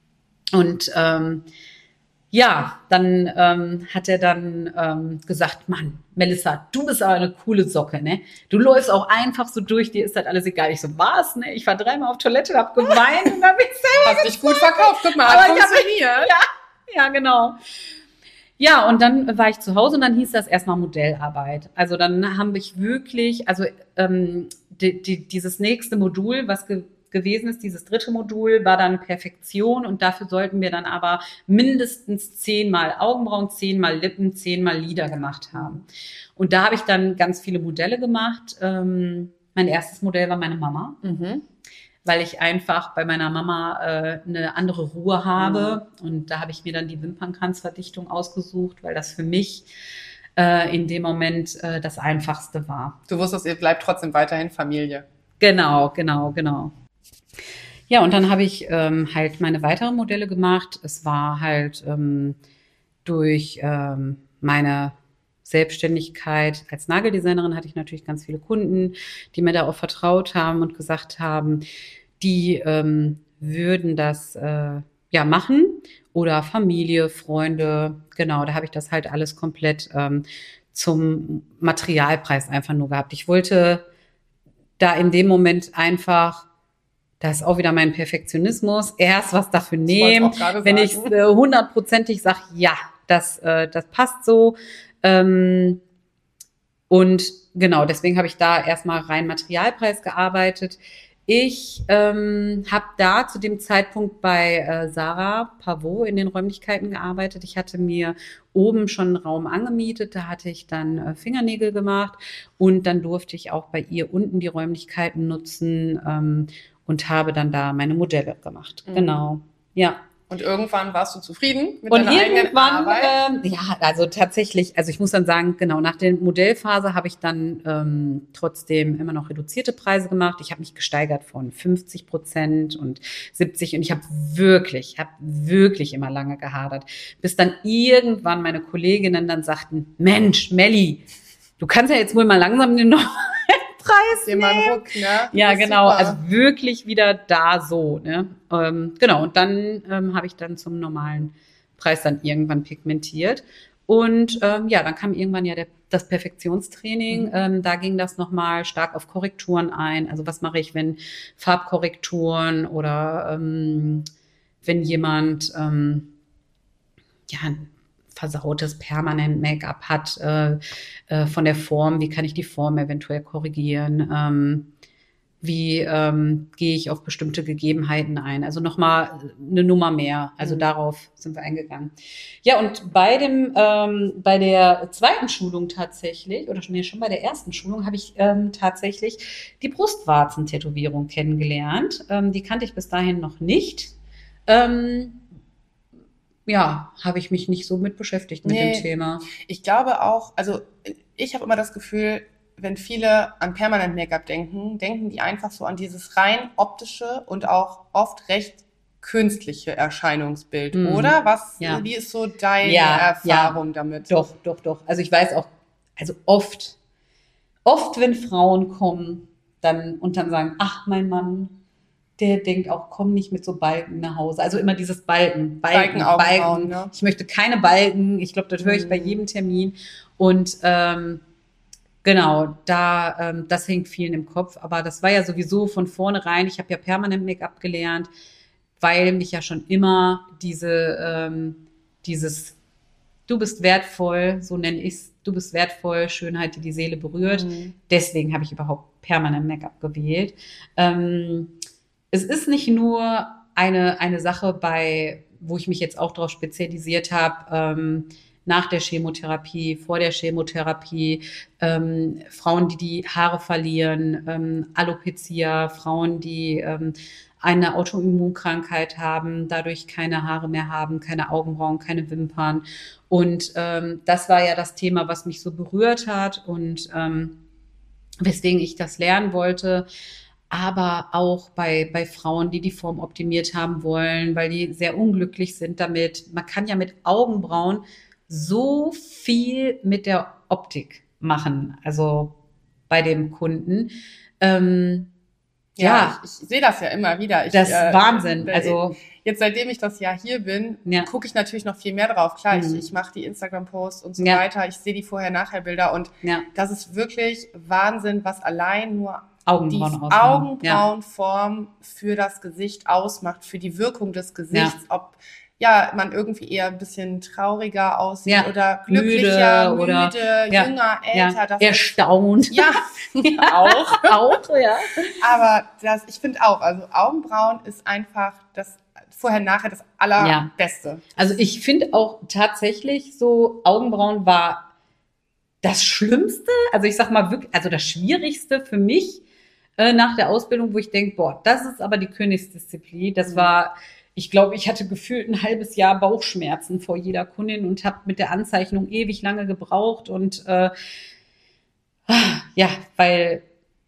Und ähm, ja, dann ähm, hat er dann ähm, gesagt, Mann, Melissa, du bist aber eine coole Socke, ne? Du läufst auch einfach so durch, dir ist das alles egal. Ich so, was, ne? Ich war dreimal auf Toilette, hab geweint und hab mich selber Hast dich gut verkauft, guck mal, hat Aber ich hab- funktioniert. Ja, ja, genau. Ja, und dann war ich zu Hause und dann hieß das erstmal Modellarbeit. Also dann haben wir wirklich, also ähm, die, die, dieses nächste Modul, was ge gewesen ist, dieses dritte Modul, war dann Perfektion und dafür sollten wir dann aber mindestens zehnmal Augenbrauen, zehnmal Lippen, zehnmal Lider gemacht haben. Und da habe ich dann ganz viele Modelle gemacht. Ähm, mein erstes Modell war meine Mama. Mhm. Weil ich einfach bei meiner Mama äh, eine andere Ruhe habe. Mhm. Und da habe ich mir dann die Wimpernkranzverdichtung ausgesucht, weil das für mich äh, in dem Moment äh, das Einfachste war. Du wusstest, ihr bleibt trotzdem weiterhin Familie. Genau, genau, genau. Ja, und dann habe ich ähm, halt meine weiteren Modelle gemacht. Es war halt ähm, durch ähm, meine Selbstständigkeit als Nageldesignerin hatte ich natürlich ganz viele Kunden, die mir da auch vertraut haben und gesagt haben, die ähm, würden das äh, ja machen oder Familie, Freunde, genau, da habe ich das halt alles komplett ähm, zum Materialpreis einfach nur gehabt. Ich wollte da in dem Moment einfach, da ist auch wieder mein Perfektionismus, erst was dafür nehmen, wenn ich hundertprozentig äh, sage, ja, das, äh, das passt so. Ähm, und genau, deswegen habe ich da erstmal rein Materialpreis gearbeitet. Ich ähm, habe da zu dem Zeitpunkt bei äh, Sarah Pavot in den Räumlichkeiten gearbeitet. Ich hatte mir oben schon einen Raum angemietet, da hatte ich dann äh, Fingernägel gemacht und dann durfte ich auch bei ihr unten die Räumlichkeiten nutzen ähm, und habe dann da meine Modelle gemacht. Mhm. Genau, ja. Und irgendwann warst du zufrieden mit und deiner eigenen Arbeit? Ähm, ja, also tatsächlich, also ich muss dann sagen, genau, nach der Modellphase habe ich dann ähm, trotzdem immer noch reduzierte Preise gemacht. Ich habe mich gesteigert von fünfzig Prozent und siebzig und ich habe wirklich, habe wirklich immer lange gehadert, bis dann irgendwann meine Kolleginnen dann sagten, Mensch, Melli, du kannst ja jetzt wohl mal langsam den neuen Preis nehmen. Ruck, ne? Ja, genau, super. Also wirklich wieder da so, ne? Ähm, genau, und dann ähm, habe ich dann zum normalen Preis dann irgendwann pigmentiert. Und ähm, ja, dann kam irgendwann ja der, das Perfektionstraining. Mhm. Ähm, da ging das nochmal stark auf Korrekturen ein. Also was mache ich, wenn Farbkorrekturen oder ähm, wenn jemand ähm, ja versautes Permanent-Make-up hat, äh, äh, von der Form, wie kann ich die Form eventuell korrigieren, ähm, wie ähm, gehe ich auf bestimmte Gegebenheiten ein. Also nochmal eine Nummer mehr, also mhm. darauf sind wir eingegangen. Ja, und bei dem, ähm, bei der zweiten Schulung tatsächlich, oder schon, nee, schon bei der ersten Schulung, habe ich ähm, tatsächlich die Brustwarzentätowierung kennengelernt. Ähm, die kannte ich bis dahin noch nicht. Ähm, ja, habe ich mich nicht so mit beschäftigt mit nee, dem Thema. Ich glaube auch, also ich habe immer das Gefühl, wenn viele an Permanent Make-up denken, denken die einfach so an dieses rein optische und auch oft recht künstliche Erscheinungsbild, mm. oder? Was, ja. Wie ist so deine ja, Erfahrung ja. damit? Doch, doch, doch. Also ich weiß auch, also oft, oft, wenn Frauen kommen, dann und dann sagen, ach, mein Mann, der denkt auch, komm nicht mit so Balken nach Hause. Also immer dieses Balken, Balken, Balken. Balken. Ne? Ich möchte keine Balken. Ich glaube, das höre ich mm. bei jedem Termin. Und ähm, genau, da ähm, das hängt vielen im Kopf. Aber das war ja sowieso von vornherein. Ich habe ja permanent Make-up gelernt, weil mich ja schon immer diese ähm, dieses du bist wertvoll, so nenne ich es, du bist wertvoll, Schönheit, die die Seele berührt. Mm. Deswegen habe ich überhaupt permanent Make-up gewählt. Ähm, Es ist nicht nur eine, eine Sache bei wo ich mich jetzt auch darauf spezialisiert habe, ähm, nach der Chemotherapie, vor der Chemotherapie, ähm, Frauen, die die Haare verlieren, ähm, Alopecia, Frauen, die ähm, eine Autoimmunkrankheit haben, dadurch keine Haare mehr haben, keine Augenbrauen, keine Wimpern. Und ähm, das war ja das Thema, was mich so berührt hat und ähm, weswegen ich das lernen wollte. Aber auch bei, bei Frauen, die die Form optimiert haben wollen, weil die sehr unglücklich sind damit. Man kann ja mit Augenbrauen so viel mit der Optik machen, also bei dem Kunden. Ähm, Ja, ja, ich, ich sehe das ja immer wieder. Ich, das ist äh, Wahnsinn. äh, Also, Jetzt, seitdem ich das Jahr hier bin, ja. gucke ich natürlich noch viel mehr drauf. Klar, Mhm. ich, ich mache die Instagram-Posts und so Ja. weiter. Ich sehe die Vorher-Nachher-Bilder und Ja. das ist wirklich Wahnsinn, was allein nur Augenbrauen die ausmachen. Augenbrauenform für das Gesicht ausmacht, für die Wirkung des Gesichts, ob ja man irgendwie eher ein bisschen trauriger aussieht Ja. oder glücklicher, Müde oder- müde, ja. jünger, Ja. älter. Das Erstaunt. ist, ja, auch. Auch, ja. Aber das, ich finde auch, also Augenbrauen ist einfach das vorher-nachher das Allerbeste. Also ich finde auch tatsächlich so, Augenbrauen war das Schlimmste, also ich sag mal wirklich, also das Schwierigste für mich äh, nach der Ausbildung, wo ich denke, boah, das ist aber die Königsdisziplin. Das Mhm. war, ich glaube, ich hatte gefühlt ein halbes Jahr Bauchschmerzen vor jeder Kundin und habe mit der Anzeichnung ewig lange gebraucht und äh, ja, weil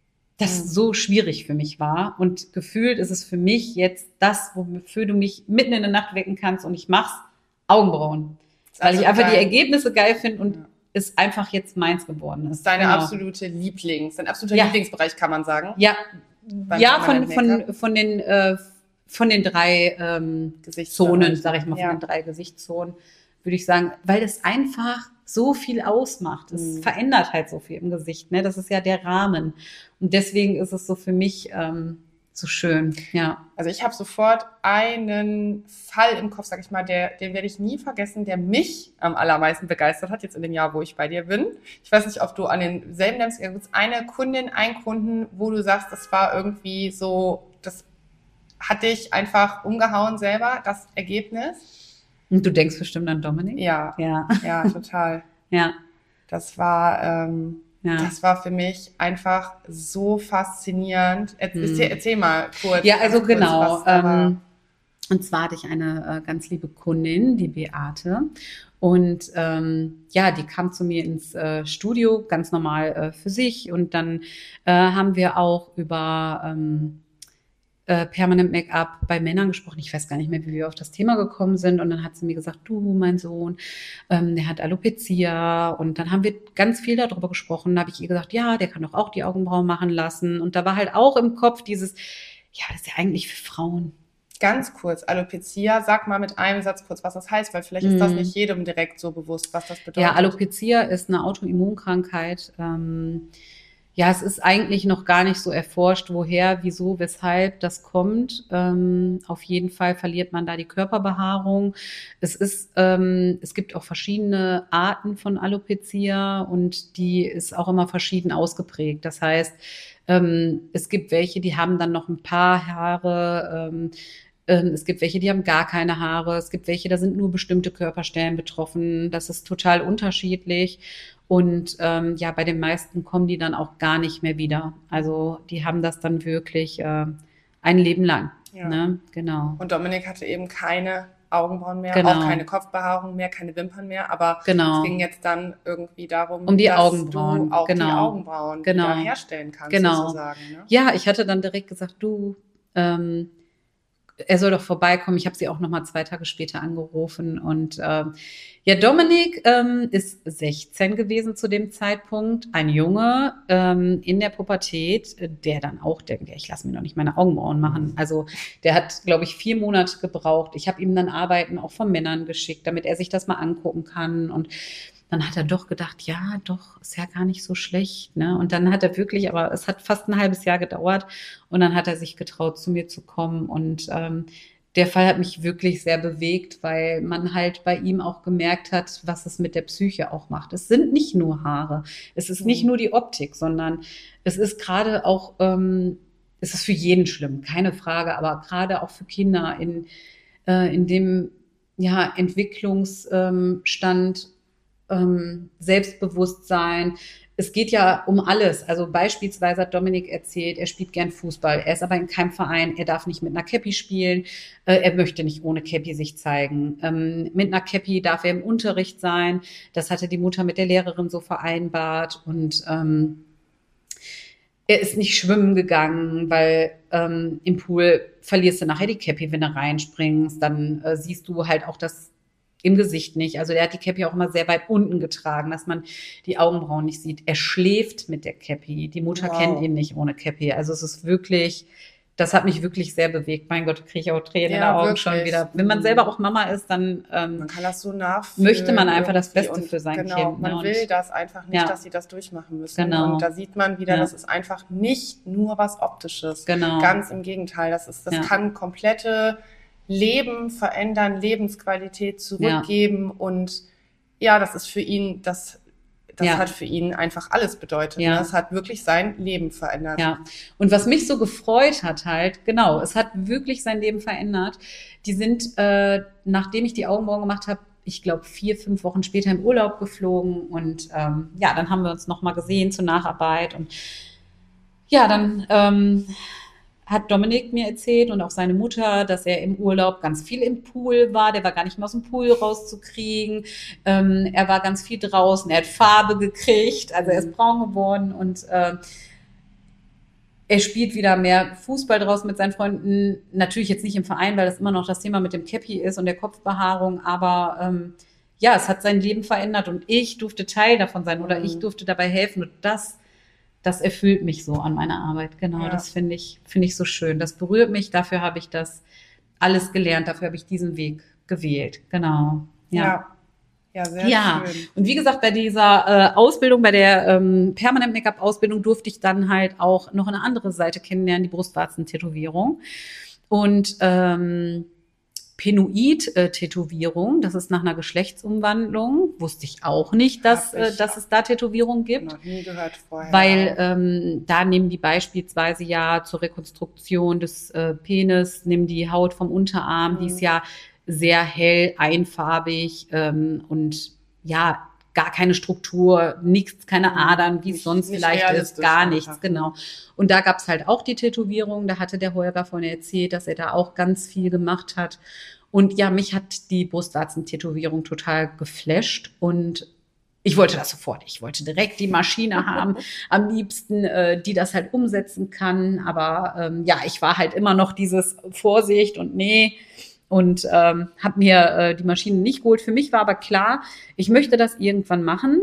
das Mhm. so schwierig für mich war. Und gefühlt ist es für mich jetzt das, wofür du mich mitten in der Nacht wecken kannst und ich mach's, Augenbrauen. Weil Also ich einfach die dein- Ergebnisse geil finde und Ja. es einfach jetzt meins geworden Das ist. ist deine Genau. absolute Lieblings, dein absoluter Ja. Lieblingsbereich, kann man sagen. Ja, Beim ja von, permanent von, Make-up. von den äh, von den drei ähm, Gesichtsbereichen. Zonen, sage ich mal, von Ja. den drei Gesichtszonen, würde ich sagen, weil es einfach so viel ausmacht. Es Mhm. verändert halt so viel im Gesicht. Ne? Das ist ja der Rahmen. Und deswegen ist es so für mich ähm, so schön. Ja. Also ich habe sofort einen Fall im Kopf, sag ich mal, der, den werde ich nie vergessen, der mich am allermeisten begeistert hat, jetzt in dem Jahr, wo ich bei dir bin. Ich weiß nicht, ob du an denselben denkst. Gibt es eine Kundin, einen Kunden, wo du sagst, das war irgendwie so, das hat dich einfach umgehauen selber, das Ergebnis? Und du denkst bestimmt an Dominik? Ja, Ja. ja, total. Ja. Das war, ähm, Ja. das war für mich einfach so faszinierend. Er, Hm. erzähl, erzähl mal kurz. Ja, also ganz kurz, genau. was da war. Ähm, und zwar hatte ich eine äh, ganz liebe Kundin, die Beate. Und ähm, ja, die kam zu mir ins äh, Studio, ganz normal äh, für sich. Und dann äh, haben wir auch über ähm, äh, Permanent Make-up bei Männern gesprochen. Ich weiß gar nicht mehr, wie wir auf das Thema gekommen sind. Und dann hat sie mir gesagt, du, mein Sohn, ähm, der hat Alopecia. Und dann haben wir ganz viel darüber gesprochen. Da habe ich ihr gesagt, ja, der kann doch auch die Augenbrauen machen lassen. Und da war halt auch im Kopf dieses, ja, das ist ja eigentlich für Frauen. Ganz kurz, Alopecia, sag mal mit einem Satz kurz, was das heißt, weil vielleicht ist das Mhm. nicht jedem direkt so bewusst, was das bedeutet. Ja, Alopecia ist eine Autoimmunkrankheit. Ähm, ja, es ist eigentlich noch gar nicht so erforscht, woher, wieso, weshalb das kommt. Ähm, auf jeden Fall verliert man da die Körperbehaarung. Es ist, ähm, es gibt auch verschiedene Arten von Alopecia und die ist auch immer verschieden ausgeprägt. Das heißt, ähm, es gibt welche, die haben dann noch ein paar Haare. Ähm, ähm, es gibt welche, die haben gar keine Haare. Es gibt welche, da sind nur bestimmte Körperstellen betroffen. Das ist total unterschiedlich. Und ähm, ja, bei den meisten kommen die dann auch gar nicht mehr wieder. Also die haben das dann wirklich äh, ein Leben lang. Ja. Ne? Genau. Und Dominik hatte eben keine Augenbrauen mehr, Genau. auch keine Kopfbehaarung mehr, keine Wimpern mehr, aber Genau. es ging jetzt dann irgendwie darum, Um die dass Augenbrauen, du auch die genau. Augenbrauen Genau. wieder herstellen kannst, Genau. sozusagen. Ne? Ja, ich hatte dann direkt gesagt, du, ähm, er soll doch vorbeikommen. Ich habe sie auch noch mal zwei Tage später angerufen. Und ähm, ja, Dominik ähm, ist sechzehn gewesen zu dem Zeitpunkt. Ein Junge ähm, in der Pubertät, der dann auch denkt, ja, ich lasse mir doch nicht meine Augenbrauen machen. Also der hat, glaube ich, vier Monate gebraucht. Ich habe ihm dann Arbeiten auch von Männern geschickt, damit er sich das mal angucken kann. Und dann hat er doch gedacht, ja, doch, ist ja gar nicht so schlecht. Ne? Und dann hat er wirklich, aber es hat fast ein halbes Jahr gedauert. Und dann hat er sich getraut, zu mir zu kommen. Und ähm, der Fall hat mich wirklich sehr bewegt, weil man halt bei ihm auch gemerkt hat, was es mit der Psyche auch macht. Es sind nicht nur Haare, es ist nicht Mhm. nur die Optik, sondern es ist gerade auch, ähm, es ist für jeden schlimm, keine Frage, aber gerade auch für Kinder in, äh, in dem ja, Entwicklungsstand, ähm, Selbstbewusstsein. Es geht ja um alles. Also beispielsweise hat Dominik erzählt, er spielt gern Fußball. Er ist aber in keinem Verein. Er darf nicht mit einer Käppi spielen. Äh, er möchte nicht ohne Käppi sich zeigen. Ähm, mit einer Käppi darf er im Unterricht sein. Das hatte die Mutter mit der Lehrerin so vereinbart. Und ähm, er ist nicht schwimmen gegangen, weil ähm, im Pool verlierst du nachher die Käppi, wenn du reinspringst. Dann äh, siehst du halt auch das im Gesicht nicht. Also der hat die Käppi auch immer sehr weit unten getragen, dass man die Augenbrauen nicht sieht. Er schläft mit der Käppi. Die Mutter Wow. kennt ihn nicht ohne Käppi. Also es ist wirklich, das hat mich wirklich sehr bewegt. Mein Gott, kriege ich auch Tränen in Ja, den Augen wirklich. schon wieder. Wenn man selber auch Mama ist, dann ähm, Man kann das so nachfühlen. möchte man einfach das irgendwie. Beste Und für sein genau, Kind. Man ne? Und will das einfach nicht, Ja. dass sie das durchmachen müssen. Genau. Und da sieht man wieder, Ja. das ist einfach nicht nur was Optisches. Genau. Ganz im Gegenteil. Das ist, das Ja. kann komplette Leben verändern, Lebensqualität zurückgeben. Und ja, das ist für ihn, das, das Ja. hat für ihn einfach alles bedeutet. Ja. Ne? Das hat wirklich sein Leben verändert. Ja, und was mich so gefreut hat halt, genau, es hat wirklich sein Leben verändert. Die sind, äh, nachdem ich die Augenbrauen gemacht habe, ich glaube vier, fünf Wochen später im Urlaub geflogen und ähm, ja, dann haben wir uns nochmal gesehen zur Nacharbeit und ja, dann ähm, hat Dominik mir erzählt und auch seine Mutter, dass er im Urlaub ganz viel im Pool war. Der war gar nicht mehr aus dem Pool rauszukriegen. Ähm, er war ganz viel draußen. Er hat Farbe gekriegt, also er ist braun geworden und äh, er spielt wieder mehr Fußball draußen mit seinen Freunden. Natürlich jetzt nicht im Verein, weil das immer noch das Thema mit dem Käppi ist und der Kopfbehaarung. Aber ähm, ja, es hat sein Leben verändert und ich durfte Teil davon sein oder Mhm. ich durfte dabei helfen. Und das, das erfüllt mich so an meiner Arbeit. Genau, Ja. das finde ich, finde ich so schön. Das berührt mich. Dafür habe ich das alles gelernt. Dafür habe ich diesen Weg gewählt. Genau. Ja. Ja, ja, sehr Ja, schön. und wie gesagt, bei dieser äh, Ausbildung, bei der ähm, Permanent Make-up-Ausbildung durfte ich dann halt auch noch eine andere Seite kennenlernen, die Brustwarzen-Tätowierung. Und ähm, Penoid-Tätowierung, das ist nach einer Geschlechtsumwandlung, wusste ich auch nicht, dass, Hab äh, ich dass es da Tätowierungen gibt. Noch nie gehört vorher. Weil ähm, da nehmen die beispielsweise ja zur Rekonstruktion des äh, Penis, nehmen die Haut vom Unterarm, Mhm. die ist ja sehr hell, einfarbig ähm, und ja, gar keine Struktur, nichts, keine Mhm. Adern, wie es Nicht- sonst nicht vielleicht ist, realistisch gar einfach. nichts, genau. Und da gab's halt auch die Tätowierung, da hatte der Holger von erzählt, dass er da auch ganz viel gemacht hat. Und ja, mich hat die Brustwarzen-Tätowierung total geflasht und ich wollte das sofort. Ich wollte direkt die Maschine haben, am liebsten, äh, die das halt umsetzen kann. Aber ähm, ja, ich war halt immer noch dieses Vorsicht und nee und ähm, habe mir äh, die Maschine nicht geholt. Für mich war aber klar, ich möchte das irgendwann machen.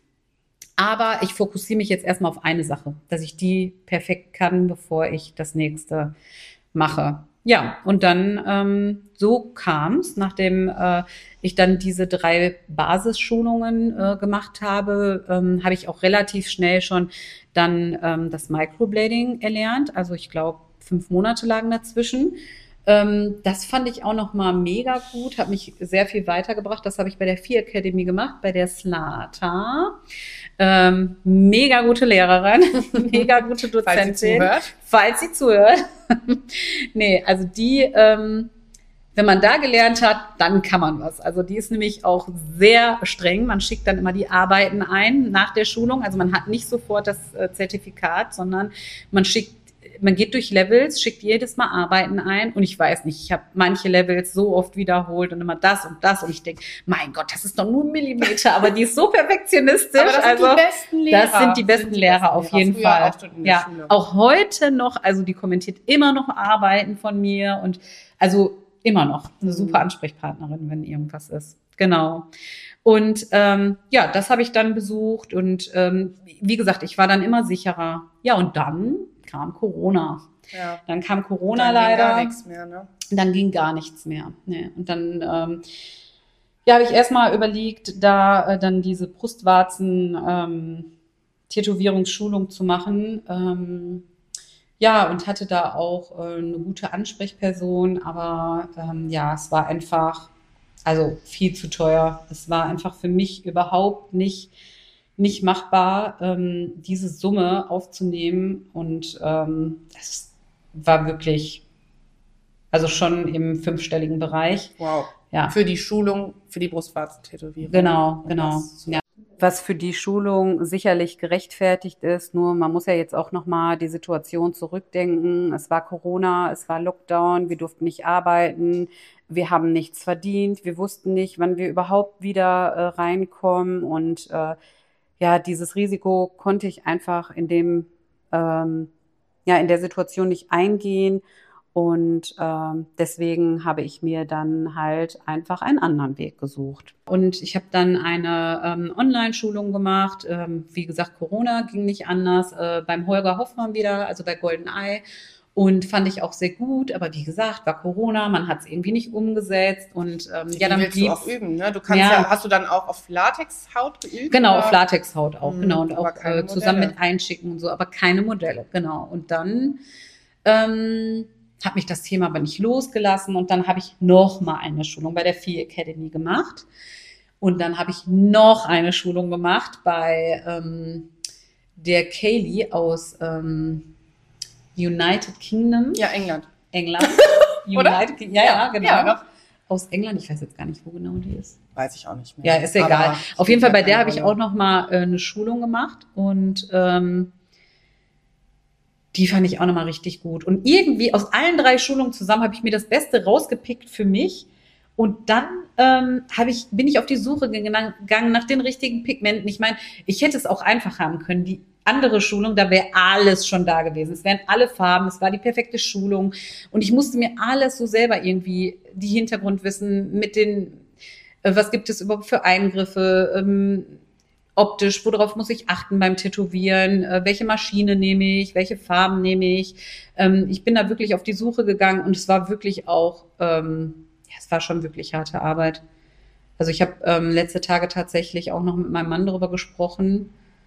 Aber ich fokussiere mich jetzt erstmal auf eine Sache, dass ich die perfekt kann, bevor ich das nächste mache. Ja, und dann ähm, so kam es, nachdem äh, ich dann diese drei Basisschulungen äh, gemacht habe, ähm, habe ich auch relativ schnell schon dann ähm, das Microblading erlernt. Also ich glaube, fünf Monate lagen dazwischen. Ähm, das fand ich auch noch mal mega gut, hat mich sehr viel weitergebracht. Das habe ich bei der Vier Academy gemacht, bei der Slata. Ähm, mega gute Lehrerin, mega gute Dozentin. Falls sie zuhört. Falls sie zuhört. Nee, also die, ähm, wenn man da gelernt hat, dann kann man was. Also die ist nämlich auch sehr streng. Man schickt dann immer die Arbeiten ein nach der Schulung. Also man hat nicht sofort das äh, Zertifikat, sondern man schickt man geht durch Levels, schickt jedes Mal Arbeiten ein und ich weiß nicht, ich habe manche Levels so oft wiederholt und immer das und das und ich denke, mein Gott, das ist doch nur ein Millimeter, aber die ist so perfektionistisch. Aber das sind also, die besten Lehrer. das sind die besten Lehrer auf jeden Früher Fall. Auch schon in der Ja, Schule. auch heute noch, also die kommentiert immer noch Arbeiten von mir und also immer noch eine super Ansprechpartnerin, wenn irgendwas ist. Genau. Und ähm, ja, das habe ich dann besucht und ähm, wie gesagt, ich war dann immer sicherer. Ja, und dann kam Corona. Ja. Dann kam Corona Dann ging leider. gar nichts mehr, ne? Dann ging gar nichts mehr. Nee. Und dann ähm, ja, habe ich erstmal überlegt, da äh, dann diese Brustwarzen ähm, Tätowierungsschulung zu machen. Ähm, ja, und hatte da auch äh, eine gute Ansprechperson, aber ähm, ja, es war einfach, also viel zu teuer. Es war einfach für mich überhaupt nicht, nicht machbar, ähm, diese Summe aufzunehmen. Und ähm, es war wirklich, also schon im fünfstelligen Bereich. Wow. Ja. Für die Schulung, für die Brustwarzentätowierung. Genau, genau. Ja. Was für die Schulung sicherlich gerechtfertigt ist, nur man muss ja jetzt auch nochmal die Situation zurückdenken. Es war Corona, es war Lockdown, wir durften nicht arbeiten, wir haben nichts verdient, wir wussten nicht, wann wir überhaupt wieder äh, reinkommen und äh, ja, dieses Risiko konnte ich einfach in dem, ähm, ja, in der Situation nicht eingehen. Und ähm, deswegen habe ich mir dann halt einfach einen anderen Weg gesucht. Und ich habe dann eine ähm, Online-Schulung gemacht. Ähm, wie gesagt, Corona ging nicht anders. Äh, beim Holger Hoffmann wieder, also bei Golden Eye. Und fand ich auch sehr gut. Aber wie gesagt, war Corona, man hat es irgendwie nicht umgesetzt. Und ähm, Die ja, dann willst blieb du auch üben, ne? Du kannst ja, ja, hast du dann auch auf Latexhaut geübt? Genau, oder? auf Latexhaut auch, Hm, genau. Und aber auch keine äh, zusammen Modelle. mit einschicken und so, aber keine Modelle, genau. Und dann ähm, hat mich das Thema aber nicht losgelassen und dann habe ich noch mal eine Schulung bei der Phi Academy gemacht und dann habe ich noch eine Schulung gemacht bei ähm, der Kaylee aus ähm, United Kingdom. Ja, England. England. Oder? United Kingdom. Ja, ja, genau. Ja, doch. Aus England, ich weiß jetzt gar nicht, wo genau die ist. Weiß ich auch nicht mehr. Ja, ist egal. Aber Auf jeden Fall, bei der keine habe ich Rolle. auch noch mal äh, eine Schulung gemacht und ähm, die fand ich auch noch mal richtig gut. Und irgendwie aus allen drei Schulungen zusammen habe ich mir das Beste rausgepickt für mich. Und dann ähm, habe ich, bin ich auf die Suche gegangen nach den richtigen Pigmenten. Ich meine, ich hätte es auch einfach haben können. Die andere Schulung, da wäre alles schon da gewesen. Es wären alle Farben, es war die perfekte Schulung. Und ich musste mir alles so selber irgendwie, die Hintergrundwissen mit den, äh, was gibt es überhaupt für Eingriffe, ähm, optisch, worauf muss ich achten beim Tätowieren, äh, welche Maschine nehme ich, welche Farben nehme ich. Ähm, ich bin da wirklich auf die Suche gegangen und es war wirklich auch, ähm, ja, es war schon wirklich harte Arbeit. Also ich habe ähm, letzte Tage tatsächlich auch noch mit meinem Mann darüber gesprochen,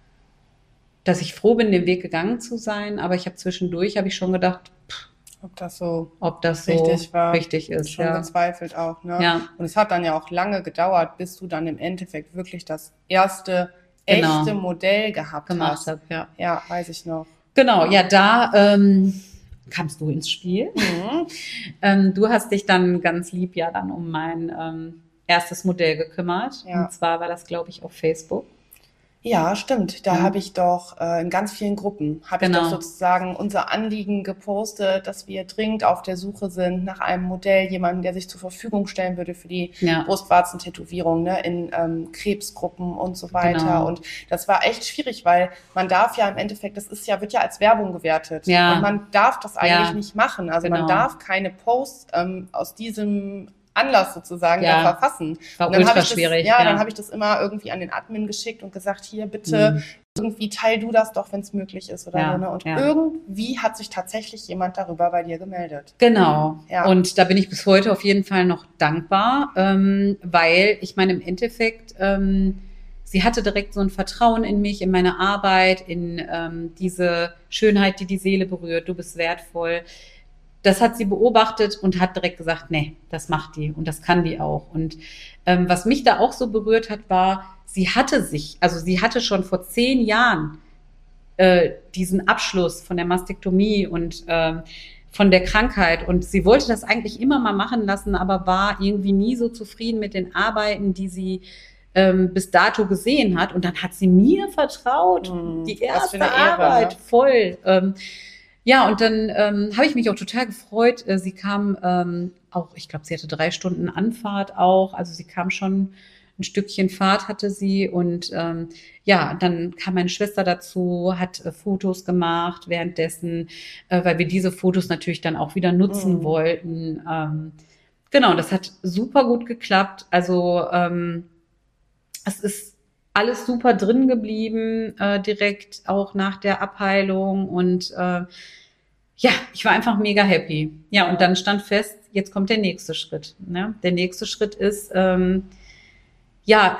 dass ich froh bin, den Weg gegangen zu sein, aber ich habe zwischendurch, habe ich schon gedacht, pff, Ob das so ob das so richtig war. richtig ist. Schon Ja. gezweifelt auch, ne? Ja. Und es hat dann ja auch lange gedauert, bis du dann im Endeffekt wirklich das erste Genau. echte Modell gehabt gemacht hast. habe. Ja. Ja, weiß ich noch. Genau, ja, da ähm, kamst du ins Spiel. Mhm. Ähm, du hast dich dann ganz lieb ja dann um mein ähm, erstes Modell gekümmert. Ja. Und zwar war das, glaube ich, auf Facebook. Ja, stimmt. Da Ja. habe ich doch äh, in ganz vielen Gruppen, habe Genau. ich doch sozusagen unser Anliegen gepostet, dass wir dringend auf der Suche sind nach einem Modell, jemanden, der sich zur Verfügung stellen würde für die Ja. Brustwarzentätowierung, ne, in ähm, Krebsgruppen und so weiter. Genau. Und das war echt schwierig, weil man darf ja im Endeffekt, das ist ja, wird ja als Werbung gewertet. Ja. Und man darf das eigentlich Ja. nicht machen. Also Genau. man darf keine Posts ähm, aus diesem Anlass sozusagen Ja. da verfassen. War Und dann ultra habe ich das, schwierig, Ja, ja. dann habe ich das immer irgendwie an den Admin geschickt und gesagt, hier bitte Mhm. irgendwie teil du das doch, wenn es möglich ist oder Ja, so. Ne? Und ja. irgendwie hat sich tatsächlich jemand darüber bei dir gemeldet. Genau. Ja. Und da bin ich bis heute auf jeden Fall noch dankbar, ähm, weil ich meine, im Endeffekt, ähm, sie hatte direkt so ein Vertrauen in mich, in meine Arbeit, in ähm, diese Schönheit, die die Seele berührt. Du bist wertvoll. Das hat sie beobachtet und hat direkt gesagt, nee, das macht die und das kann die auch. Und ähm, was mich da auch so berührt hat, war, sie hatte sich, also sie hatte schon vor zehn Jahren äh, diesen Abschluss von der Mastektomie und ähm, von der Krankheit. Und sie wollte das eigentlich immer mal machen lassen, aber war irgendwie nie so zufrieden mit den Arbeiten, die sie ähm, bis dato gesehen hat. Und dann hat sie mir vertraut, Hm, die was für erste eine Ehre, Arbeit, ne? voll. Ähm, ja, und dann ähm, habe ich mich auch total gefreut. Äh, Sie kam ähm, auch, ich glaube, sie hatte drei Stunden Anfahrt auch. Also sie kam schon ein Stückchen Fahrt hatte sie. Und ähm, ja, dann kam meine Schwester dazu, hat äh, Fotos gemacht währenddessen, äh, weil wir diese Fotos natürlich dann auch wieder nutzen Mhm. wollten. Ähm, genau, das hat super gut geklappt. Also ähm, es ist alles super drin geblieben, äh, direkt auch nach der Abheilung. Und äh, ja, ich war einfach mega happy. Ja, und dann stand fest, jetzt kommt der nächste Schritt. Ne? Der nächste Schritt ist, ähm, ja,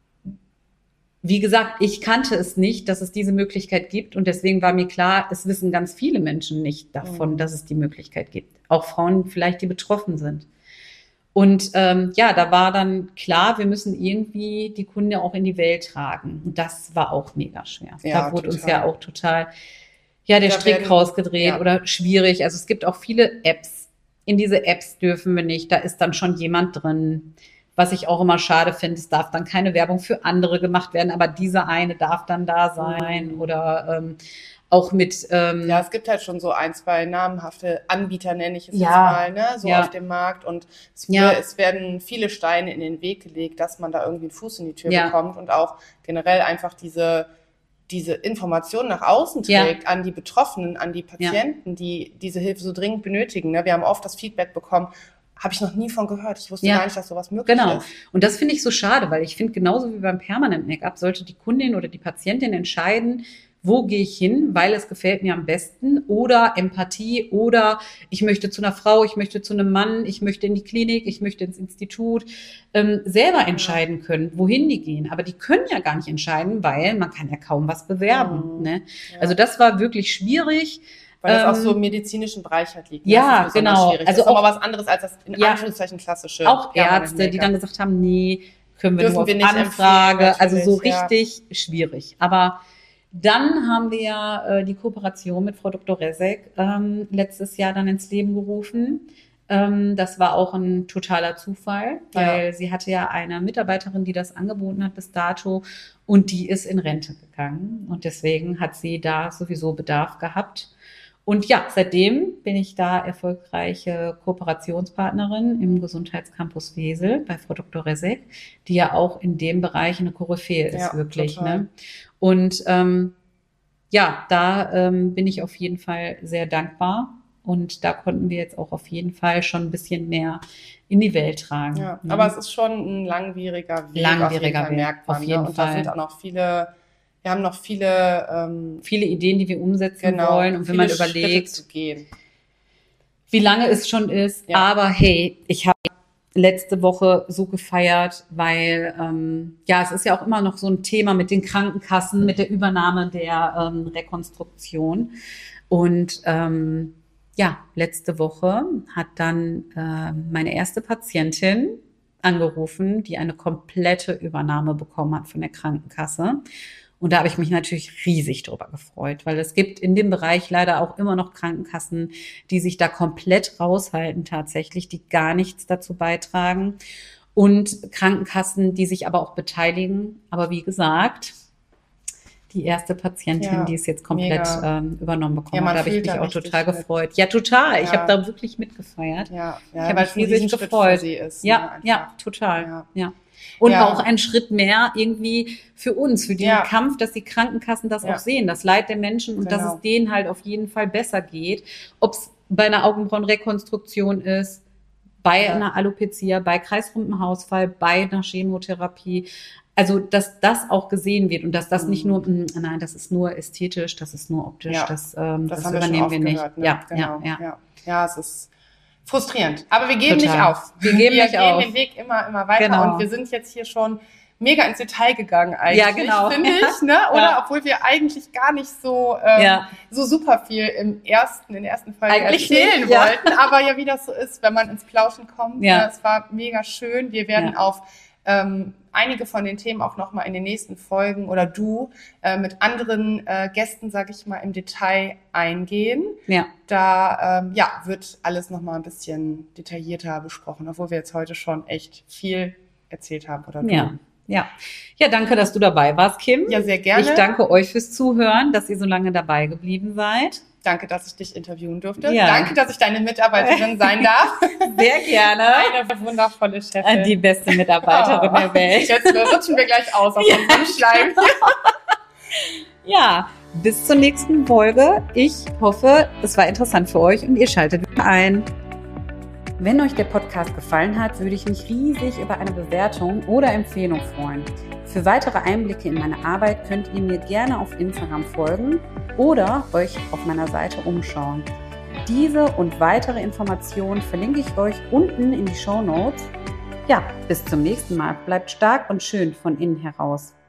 wie gesagt, ich kannte es nicht, dass es diese Möglichkeit gibt. Und deswegen war mir klar, es wissen ganz viele Menschen nicht davon, Mhm. dass es die Möglichkeit gibt. Auch Frauen vielleicht, die betroffen sind. Und ähm, ja, da war dann klar, wir müssen irgendwie die Kunde auch in die Welt tragen. Und das war auch mega schwer. Ja, da wurde uns total. ja auch total, ja, der Da Strick werden- rausgedreht ja. oder schwierig. Also es gibt auch viele Apps in diese Apps dürfen wir nicht, da ist dann schon jemand drin. Was ich auch immer schade finde, es darf dann keine Werbung für andere gemacht werden, aber diese eine darf dann da sein oder ähm, auch mit... Ähm, ja, es gibt halt schon so ein, zwei namhafte Anbieter, nenne ich es ja, jetzt mal, ne, so ja. auf dem Markt und es, ja. es werden viele Steine in den Weg gelegt, dass man da irgendwie einen Fuß in die Tür ja. bekommt und auch generell einfach diese diese Information nach außen trägt, ja. an die Betroffenen, an die Patienten, ja. die diese Hilfe so dringend benötigen. Ne? Wir haben oft das Feedback bekommen, habe ich noch nie von gehört. Ich wusste ja. gar nicht, dass sowas möglich genau. ist. Und das finde ich so schade, weil ich finde, genauso wie beim Permanent Make-up sollte die Kundin oder die Patientin entscheiden, wo gehe ich hin, weil es gefällt mir am besten oder Empathie oder ich möchte zu einer Frau, ich möchte zu einem Mann, ich möchte in die Klinik, ich möchte ins Institut, ähm, selber entscheiden können, wohin die gehen. Aber die können ja gar nicht entscheiden, weil man kann ja kaum was bewerben. Mhm. Ne? Ja. Also das war wirklich schwierig. Weil das ähm, auch so im medizinischen Bereich halt liegt. Ja, das ist genau. Schwierig. Also das ist auch was anderes als das in ja, Anführungszeichen klassische. Auch Ärzte, die dann gesagt haben, nee, können wir Dürfen nur auf wir nicht Anfrage. Also so ja. richtig schwierig. Aber dann haben wir ja äh, die Kooperation mit Frau Doktor Rezek ähm, letztes Jahr dann ins Leben gerufen. Ähm, das war auch ein totaler Zufall, weil ja. sie hatte ja eine Mitarbeiterin, die das angeboten hat bis dato und die ist in Rente gegangen. Und deswegen hat sie da sowieso Bedarf gehabt. Und ja, seitdem bin ich da erfolgreiche Kooperationspartnerin im Gesundheitscampus Wesel bei Frau Doktor Rezek, die ja auch in dem Bereich eine Koryphäe ist, ja, wirklich. Total. Ne? Und ähm, ja, da ähm, bin ich auf jeden Fall sehr dankbar. Und da konnten wir jetzt auch auf jeden Fall schon ein bisschen mehr in die Welt tragen. Ja, ne? Aber es ist schon ein langwieriger Weg. Langwieriger Weg, merkt man, auf jeden ne? Und Fall. da sind auch noch viele... Wir haben noch viele ähm, viele Ideen, die wir umsetzen genau, wollen. Und wenn man überlegt, zu gehen. wie lange es schon ist. Ja. Aber hey, ich habe letzte Woche so gefeiert, weil ähm, ja, es ist ja auch immer noch so ein Thema mit den Krankenkassen, mit der Übernahme der ähm, Rekonstruktion. Und ähm, ja, letzte Woche hat dann äh, meine erste Patientin angerufen, die eine komplette Übernahme bekommen hat von der Krankenkasse. Und da habe ich mich natürlich riesig drüber gefreut, weil es gibt in dem Bereich leider auch immer noch Krankenkassen, die sich da komplett raushalten tatsächlich, die gar nichts dazu beitragen. Und Krankenkassen, die sich aber auch beteiligen. Aber wie gesagt, die erste Patientin, ja, die es jetzt komplett ähm, übernommen bekommen ja, hat, da habe ich mich auch total mit. gefreut. Ja, total. Ja. Ich habe da wirklich mitgefeiert. Ja, ja, ich habe mich riesig gefreut. Sie ist, ja, ne, ja, total. Ja. ja. Und ja. auch ein Schritt mehr irgendwie für uns, für den ja. Kampf, dass die Krankenkassen das ja. auch sehen, das Leid der Menschen und genau. dass es denen halt auf jeden Fall besser geht. Ob es bei einer Augenbrauenrekonstruktion ist, bei ja. einer Alopecia, bei kreisrundem Haarausfall, bei einer Chemotherapie. Also, dass das auch gesehen wird und dass das nicht nur, mh, nein, das ist nur ästhetisch, das ist nur optisch, ja. das, ähm, das, das wir übernehmen wir nicht. Gehört, ne? Ja, genau. ja, ja, ja. Ja, es ist frustrierend. Aber wir geben Total. nicht auf. Wir geben wir nicht gehen auf. den Weg immer, immer weiter genau. und wir sind jetzt hier schon mega ins Detail gegangen eigentlich, ja, genau. finde ich, ne? Oder ja. obwohl wir eigentlich gar nicht so ähm, ja. so super viel im ersten, in der ersten Folge eigentlich erzählen nicht, ja. wollten, aber ja, wie das so ist, wenn man ins Plauschen kommt. Ja. Ne? Es war mega schön. Wir werden ja. auf ähm, einige von den Themen auch nochmal in den nächsten Folgen oder du äh, mit anderen äh, Gästen, sag ich mal, im Detail eingehen. Ja. Da ähm, ja, wird alles nochmal ein bisschen detaillierter besprochen, obwohl wir jetzt heute schon echt viel erzählt haben. Oder du. Ja. Ja. Ja, danke, dass du dabei warst, Kim. Ja, sehr gerne. Ich danke euch fürs Zuhören, dass ihr so lange dabei geblieben seid. Danke, dass ich dich interviewen durfte. Ja. Danke, dass ich deine Mitarbeiterin sein darf. Sehr gerne. Eine wundervolle Chefin. Die beste Mitarbeiterin oh. der Welt. Jetzt rutschen wir gleich aus auf ja. unserem Schleim. Ja, bis zur nächsten Folge. Ich hoffe, es war interessant für euch und ihr schaltet wieder ein. Wenn euch der Podcast gefallen hat, würde ich mich riesig über eine Bewertung oder Empfehlung freuen. Für weitere Einblicke in meine Arbeit könnt ihr mir gerne auf Instagram folgen oder euch auf meiner Seite umschauen. Diese und weitere Informationen verlinke ich euch unten in die Shownotes. Ja, bis zum nächsten Mal. Bleibt stark und schön von innen heraus.